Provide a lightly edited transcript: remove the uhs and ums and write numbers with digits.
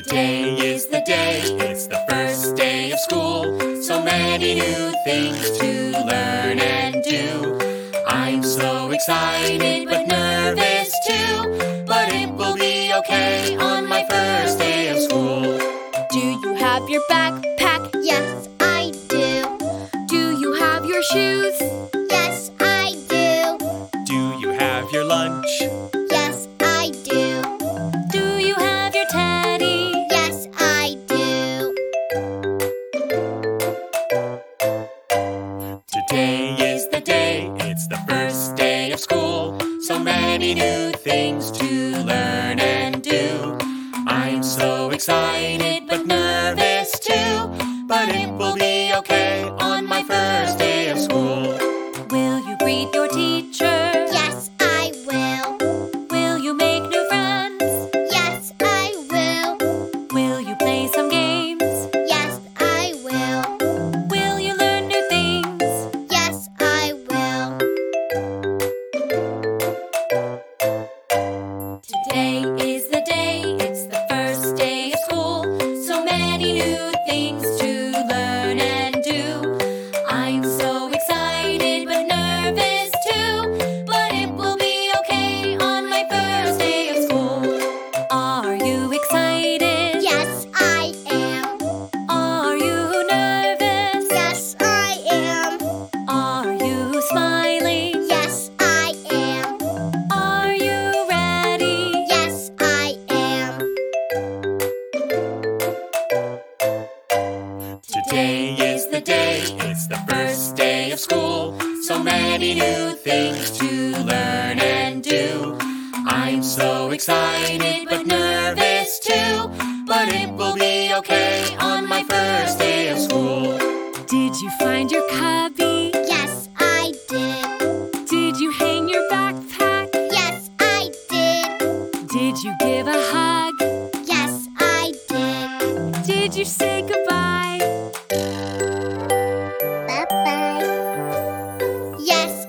Today is the day, it's the first day of school. So many new things to learn and do. I'm so excited but nervous too. But it will be okay on my first day of school. Do you have your backpack? Yes, I do. Do you have your shoes? Yes, I do. Do you have your lunch? Yes, I do. Do you have your teddy? Yes, I do. Today is the day, it's the first day of school. So many new things to learn and do. I'm so excited but nervous too. But it will be okay on my first day of school. Will you greet your teacher? Yes, I will. Will you make new friends? Yes, I will. Will you play some games? Yes, I will. Will you learn new things? Yes, I will. Today is the day, it's the first day of school. So many new things to learn and do. I'm so excited but nervous too. But it will be okay on my first day of school. Are you excited? Yes, I am. Are you nervous? Yes, I am. Are you smiling? Yes, I am. Are you ready? Yes, I am. Today is the day, it's the first day of school. So many new things to learn and do. I'm so excited but nervous too. But it will be okay on my first day of school. Did you find your cubby? Yes, I did. Did you hang your backpack? Yes, I did. Did you give a hug? Yes, I did. Did you say goodbye? Bye-bye. Yes,